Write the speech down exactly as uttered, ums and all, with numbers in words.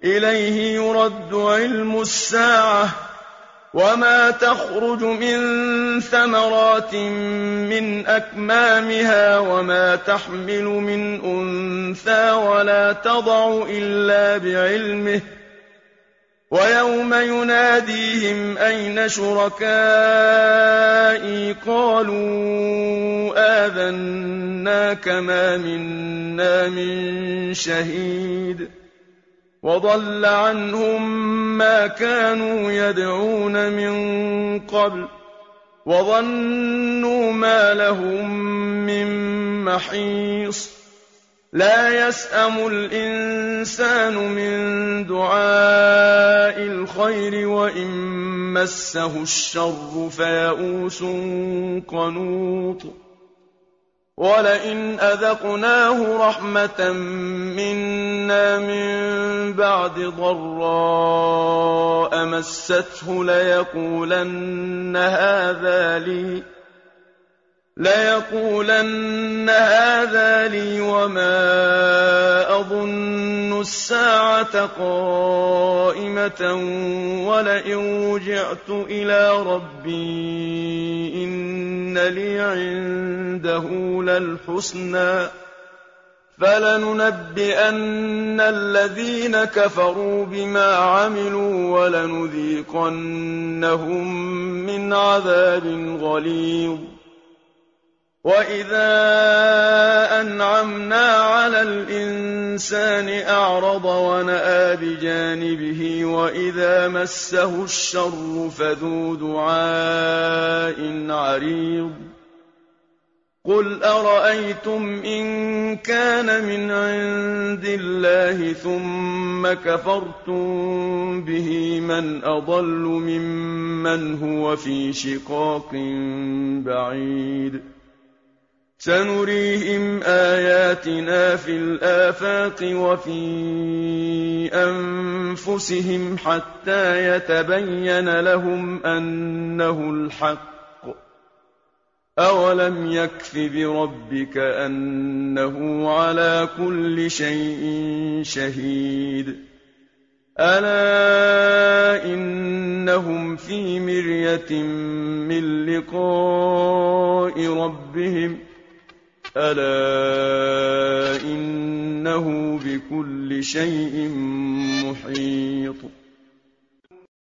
إليه يرد علم الساعة وما تخرج من ثمرات من أكمامها وما تحمل من أنثى ولا تضع إلا بعلمه ويوم يناديهم أين شركائي قالوا آذناك ما منا من شهيد وضل عنهم ما كانوا يدعون من قبل وظنوا ما لهم من محيص لا يسأم الإنسان من دعاء الخير وإن مسه الشر فيئوس قنوط ولئن أذقناه رحمة منا من بعد ضراء مسته ليقولن هذا لي ليقولن هذا لي وما أظن الساعة قائمة ولئن رجعت إلى ربي إن لي عنده للحسنى فلننبئن الذين كفروا بما عملوا ولنذيقنهم من عذاب غليظ وإذا أنعمنا على الإنسان أعرض ونأى بجانبه وإذا مسه الشر فذو دعاء عريض قل أرأيتم إن كان من عند الله ثم كفرتم به من أضل ممن هو في شقاق بعيد سنريهم آياتنا في الآفاق وفي أنفسهم حتى يتبين لهم أنه الحق أولم يكف بربك أنه على كل شيء شهيد ألا إنهم في مرية من لقاء ربهم ألا إنه بكل شيء محيط